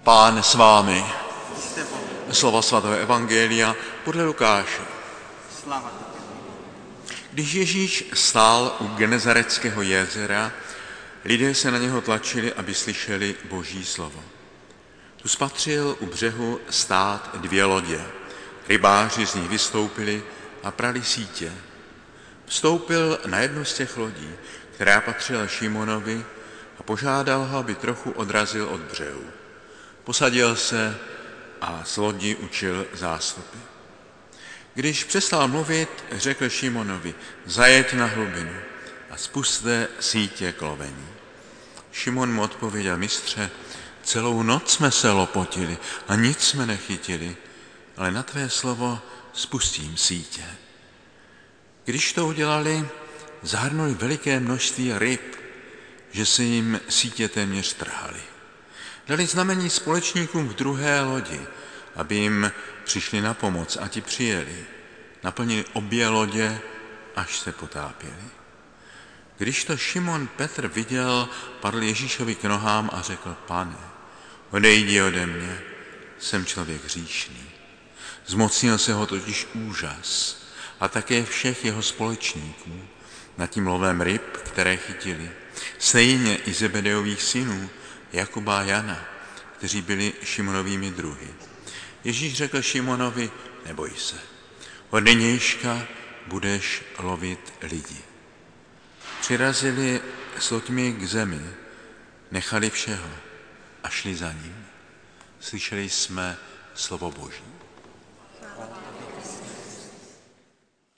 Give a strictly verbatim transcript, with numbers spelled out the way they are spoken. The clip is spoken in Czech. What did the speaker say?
Pán s vámi. Slova svatého evangelia podle Lukáše. Když Ježíš stál u Genezareckého jezera, lidé se na něho tlačili, aby slyšeli Boží slovo. Tu spatřil u břehu stát dvě lodě. Rybáři z nich vystoupili a prali sítě. Vstoupil na jednu z těch lodí, která patřila Šimonovi, a požádal ho, aby trochu odrazil od břehu. Posadil se a z lodi učil zástupy. Když přestal mluvit, řekl Šimonovi: zajeď na hlubinu a spusťte sítě k lovení. Šimon mu odpověděl: mistře, celou noc jsme se lopotili a nic jsme nechytili, ale na tvé slovo spustím sítě. Když to udělali, zahrnuli veliké množství ryb, že se jim sítě téměř trhaly. Dali znamení společníkům v druhé lodi, aby jim přišli na pomoc, a ti přijeli. Naplnili obě lodě, až se potápěli. Když to Šimon Petr viděl, padl Ježíšovi k nohám a řekl: Pane, odejdi ode mě, jsem člověk hříšný. Zmocnil se ho totiž úžas a také všech jeho společníků nad tím lovem ryb, které chytili. Stejně i Zebedeových synů, Jakuba a Jana, kteří byli Šimonovými druhy. Ježíš řekl Šimonovi: neboj se, od nynějška budeš lovit lidi. Přirazili s loďmi k zemi, nechali všeho a šli za ním. Slyšeli jsme slovo Boží.